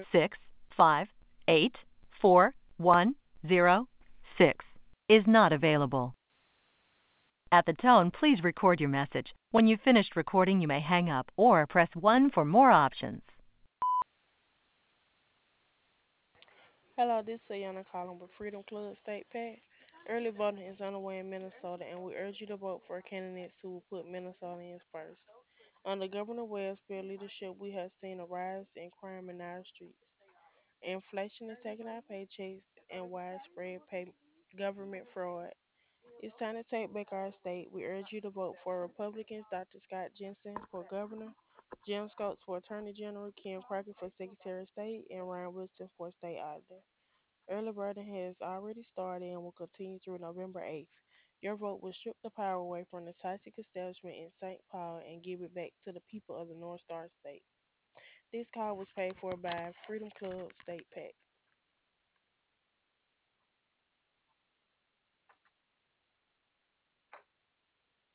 6584106 is not available. At the tone, please record your message. When you've finished recording, you may hang up or press 1 for more options. Hello, this is Ayana calling with Freedom Club State PAC. Early voting is underway in Minnesota, and we urge you to vote for candidates who will put Minnesotans first. Under Governor Webb's bill leadership, we have seen a rise in crime in our streets. Inflation is taking our paychecks and widespread government fraud. It's time to take back our state. We urge you to vote for Republicans Dr. Scott Jensen for governor, Jim Scopes for Attorney General, Ken Crockett for Secretary of State, and Ryan Wilson for State Auditor. Early voting has already started and will continue through November 8th. Your vote will strip the power away from the toxic establishment in St. Paul and give it back to the people of the North Star State. This call was paid for by Freedom Club State PAC.